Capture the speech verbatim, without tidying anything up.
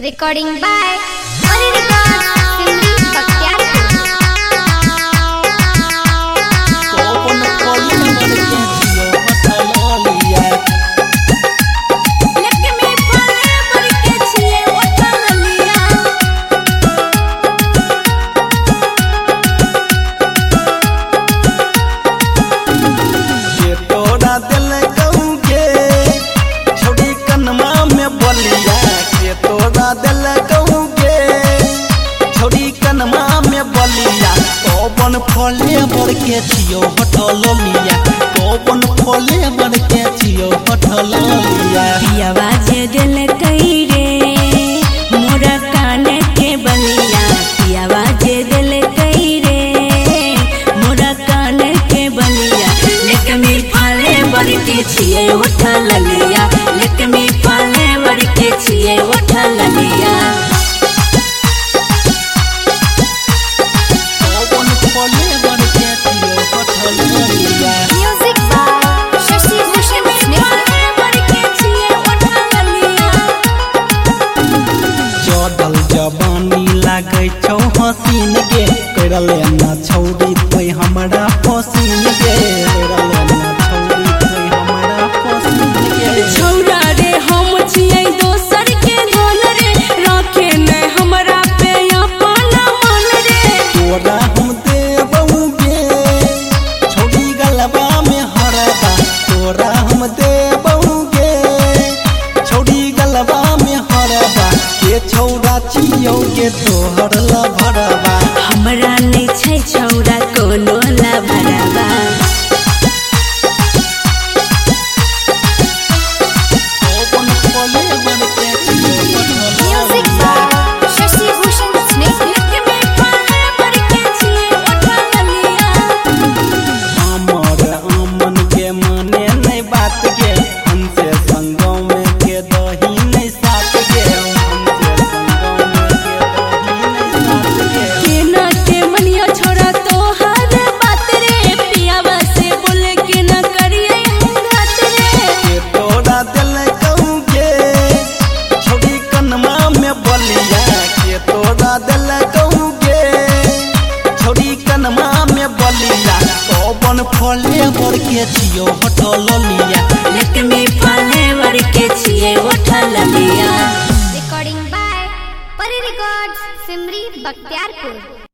Recording by Money Records, Simri Bkhtiarpur. दिल कहूँगे छोड़ी कनमा में बलिया कौन फले बढ़ के छियो होटल लिया कौन फले बढ़ के छियो होटल लिया आवाज दिल कई रे मोरा कान के बलिया आवाज दिल कई रे मोरा कान के बलिया लेकमी फले बढ़ के छिए होटल लिया लेकमी फले बढ़ के छिए होटल लिया Music by Shashi Bhushan Smith. चढ़ल जवानी लागे छौ हसीन गे करले ना छौरी तोय हमरा पसीन गे करले ना छौरी तोय हमरा पसीन गे छौरा रे हम छियै दोसर के धन रे रखे नै हमरा पे अपन मन रे तोरा हम देबौगे छौरी गलबा में हरबा तोरा हम देबौगे छौरी गलबा में हरबा के छौरा छियौ के तोहर ला भरबा हमरा नै छै छौरा कोनो ला भरबा Music by Shashi Bhushan Smith. हमर आमन के माने नहीं बात के हमसे संगों में के दही नहीं साथ के हमसे संगों में के दही नहीं साथ के केना के मनिया छोरा तोहर बात रे पियावा से बोल के न करिए घात रे के तोरा दिल कहूँगे छोड़ी कनमा में बलिया के तोरा दिल कहूँगे छोड़ी कनमा में बलिया कौन फले बढ़ के छियो होटल लिया लेकमी फले बढ़ के छिए होटल लिया Recording by Money Records, Simri Bkhtiarpur.